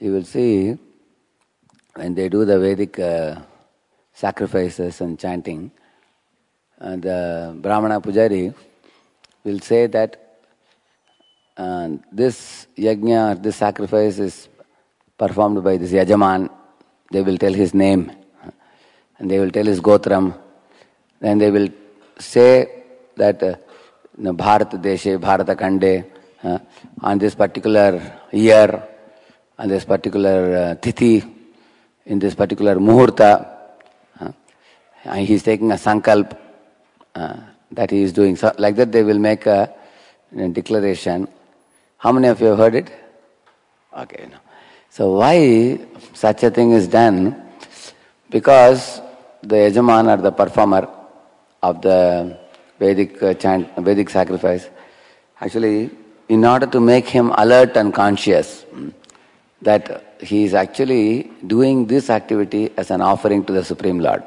you will see when they do the Vedic sacrifices and chanting, the Brahmana Pujari will say that this yajna, this sacrifice is performed by this Yajaman. They will tell his name and they will tell his Gotram. Then they will say that Bharata Deshe, Bharata Kande, on this particular year, on this particular tithi, in this particular muhurta, and he is taking a sankalp that he is doing. So, like that they will make a declaration. How many of you have heard it? Okay. So why such a thing is done? Because the Yajaman or the performer of the Vedic chant, Vedic sacrifice, actually, in order to make him alert and conscious that he is actually doing this activity as an offering to the Supreme Lord.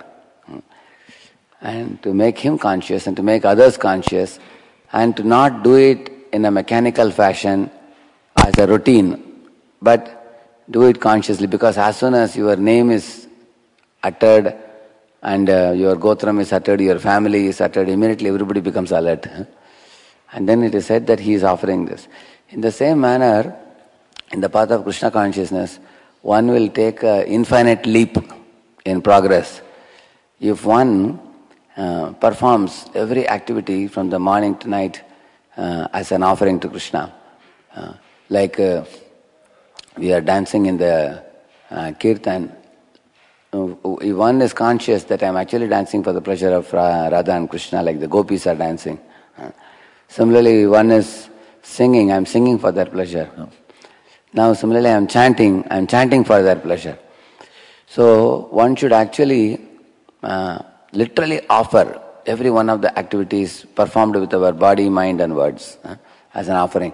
And to make him conscious and to make others conscious and to not do it in a mechanical fashion as a routine, but do it consciously, because as soon as your name is uttered and your Gotram is uttered, your family is uttered, immediately everybody becomes alert. And then it is said that he is offering this. In the same manner, in the path of Krishna consciousness, one will take an infinite leap in progress. If one performs every activity from the morning to night as an offering to Krishna, like we are dancing in the kirtan, if one is conscious that I am actually dancing for the pleasure of Radha and Krishna, like the gopis are dancing. Similarly, one is singing, I am singing for their pleasure. Now similarly, I am chanting for their pleasure. So one should actually literally offer every one of the activities performed with our body, mind and words as an offering.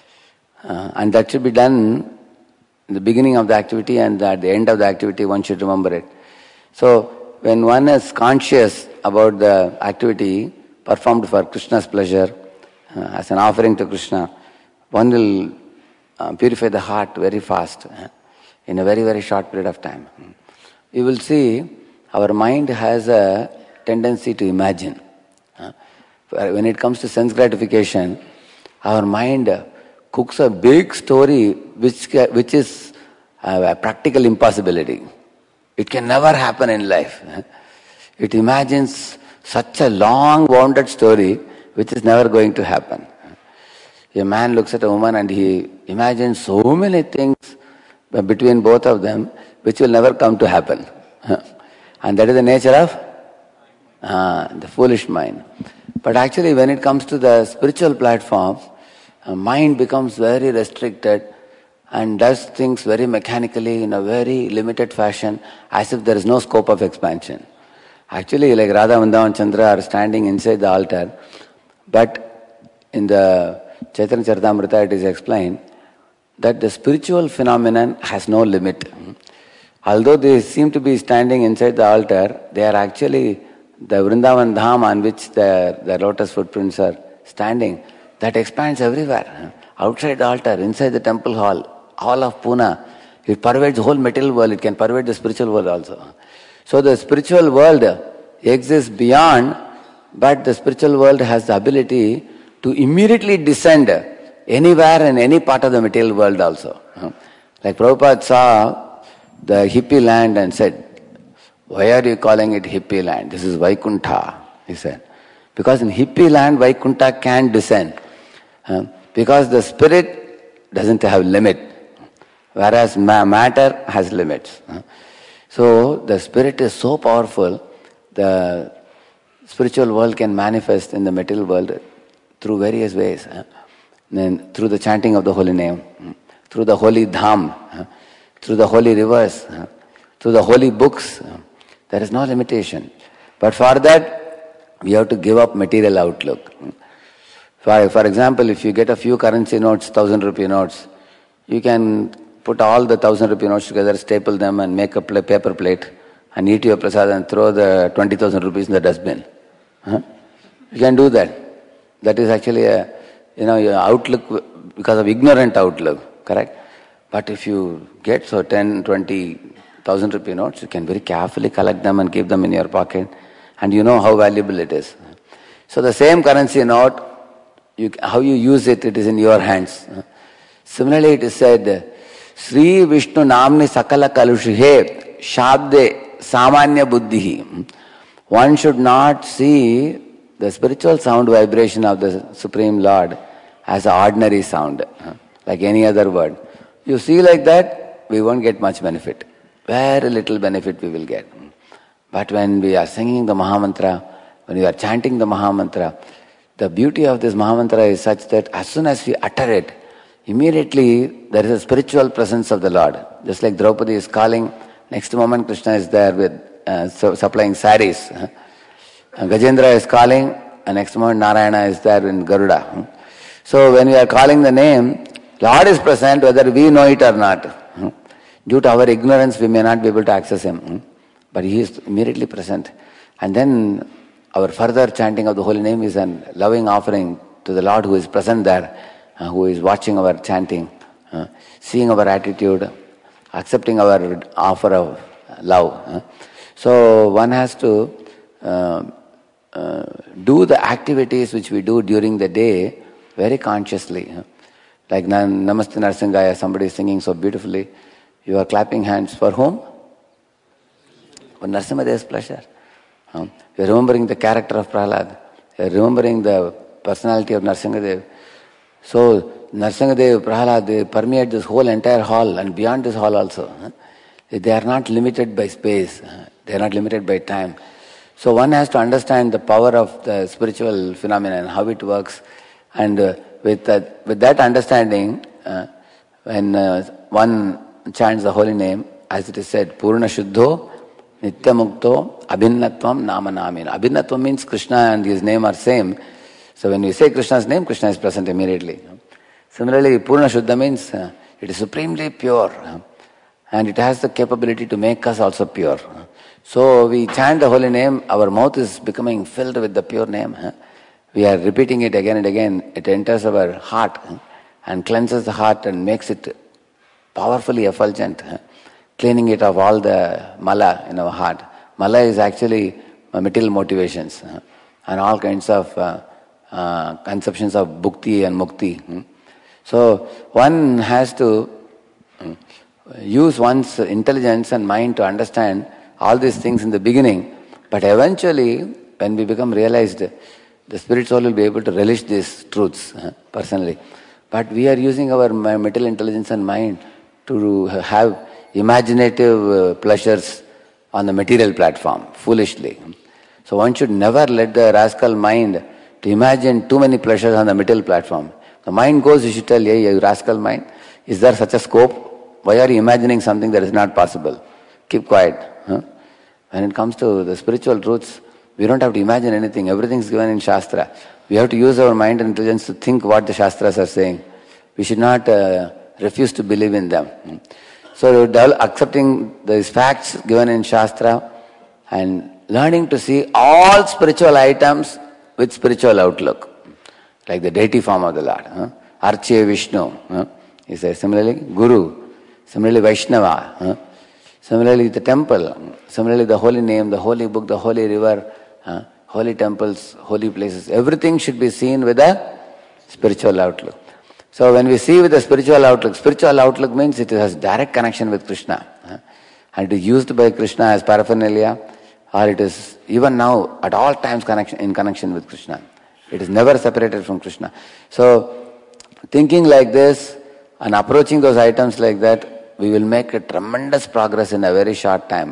And that should be done in the beginning of the activity and at the end of the activity one should remember it. So when one is conscious about the activity performed for Krishna's pleasure as an offering to Krishna, one will purify the heart very fast in a very, very short period of time. You will see our mind has a tendency to imagine. When it comes to sense gratification, our mind cooks a big story which is a practical impossibility. It can never happen in life. It imagines such a long wounded story which is never going to happen. A man looks at a woman and he imagines so many things between both of them which will never come to happen. And that is the nature of the foolish mind. But actually when it comes to the spiritual platform, mind becomes very restricted and does things very mechanically in a very limited fashion as if there is no scope of expansion. Actually, like Radha, Vrindavan and Chandra are standing inside the altar, but in the Chaitanya Charitamrita it is explained that the spiritual phenomenon has no limit. Although they seem to be standing inside the altar, they are actually the Vrindavan Dham on which the lotus footprints are standing. That expands everywhere. Outside the altar, inside the temple hall, all of Pune, it pervades the whole material world, it can pervade the spiritual world also. So the spiritual world exists beyond, but the spiritual world has the ability to immediately descend anywhere in any part of the material world also. Like Prabhupada saw the hippie land and said, "Why are you calling it hippie land? This is Vaikuntha," he said. Because in hippie land, Vaikuntha can descend. Because the spirit doesn't have limit, whereas matter has limits. So the spirit is so powerful, the spiritual world can manifest in the material world through various ways. Then through the chanting of the holy name, through the holy dham, through the holy rivers, through the holy books. There is no limitation. But for that, we have to give up material outlook. For example, if you get a few currency notes, 1,000 rupee notes, you can put all the 1,000 rupee notes together, staple them and make a paper plate and eat your prasad and throw the 20,000 rupees in the dustbin. You can do that. That is actually your outlook because of ignorant outlook, correct? But if you get 10, 20,000 rupee notes, you can very carefully collect them and keep them in your pocket, and you know how valuable it is. So the same currency note, how you use it, it is in your hands. Similarly, it is said, Sri Vishnu Namni Sakala Kalushihe Shabde Samanya Buddhihi. One should not see the spiritual sound vibration of the Supreme Lord as an ordinary sound, like any other word. You see like that, we won't get much benefit. Very little benefit we will get. But when we are singing the Mahamantra, when we are chanting the Mahamantra, the beauty of this Mahamantra is such that as soon as we utter it, immediately there is a spiritual presence of the Lord. Just like Draupadi is calling, next moment Krishna is there with supplying saris. Gajendra is calling, and next moment Narayana is there in Garuda. So when we are calling the name, Lord is present whether we know it or not. Due to our ignorance, we may not be able to access Him. But He is immediately present. And then our further chanting of the holy name is a loving offering to the Lord who is present there, who is watching our chanting, seeing our attitude, accepting our offer of love. So one has to do the activities which we do during the day very consciously. Like Namaste Narsingaya, somebody is singing so beautifully. You are clapping hands for whom? For Narasimha's pleasure. You are remembering the character of Prahlad. You are remembering the personality of Narasimhadev. So Narasimhadev, Prahlad, they permeate this whole entire hall and beyond this hall also. They are not limited by space. They are not limited by time. So one has to understand the power of the spiritual phenomenon, how it works, and with that understanding, when one chants the holy name, as it is said, Purna Shuddho, Nitya Mukto, Abhinnatvam Nama Namina. Abhinnatvam means Krishna and His name are same. So when we say Krishna's name, Krishna is present immediately. Similarly, Purna Shuddha means it is supremely pure, and it has the capability to make us also pure. So we chant the holy name, our mouth is becoming filled with the pure name. We are repeating it again and again. It enters our heart and cleanses the heart and makes it powerfully effulgent, cleaning it of all the mala in our heart. Mala is actually material motivations and all kinds of conceptions of bhukti and mukti. So one has to use one's intelligence and mind to understand all these things in the beginning, but eventually when we become realized, the spirit soul will be able to relish these truths personally. But we are using our material intelligence and mind to have imaginative pleasures on the material platform, foolishly. So one should never let the rascal mind to imagine too many pleasures on the material platform. The mind goes, you should tell, hey, you rascal mind, is there such a scope? Why are you imagining something that is not possible? Keep quiet. When it comes to the spiritual truths, we don't have to imagine anything. Everything is given in Shastra. We have to use our mind and intelligence to think what the Shastras are saying. We should not refuse to believe in them. So accepting these facts given in Shastra and learning to see all spiritual items with spiritual outlook, like the deity form of the Lord. Arche Vishnu. He says similarly Guru, similarly Vaishnava, similarly the temple, similarly the holy name, the holy book, the holy river, holy temples, holy places. Everything should be seen with a spiritual outlook. So when we see with a spiritual outlook means it has direct connection with Krishna. And it is used by Krishna as paraphernalia, or it is even now at all times in connection with Krishna. It is never separated from Krishna. So thinking like this and approaching those items like that, we will make a tremendous progress in a very short time.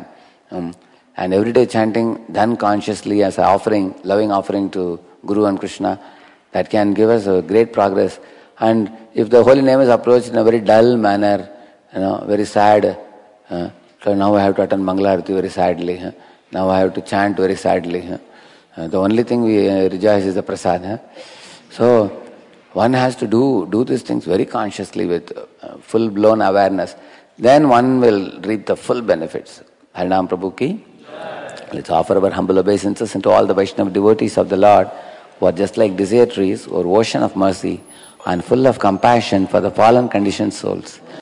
And everyday chanting done consciously as an offering, loving offering to Guru and Krishna, that can give us a great progress. And if the holy name is approached in a very dull manner, very sad, so now I have to attend Mangala Arati very sadly, now I have to chant very sadly. The only thing we rejoice is the prasad. So one has to do these things very consciously with full-blown awareness. Then one will reap the full benefits. Harinam Prabhu ki. Let's offer our humble obeisances into all the Vaishnava devotees of the Lord who are just like desert trees or ocean of mercy and full of compassion for the fallen conditioned souls.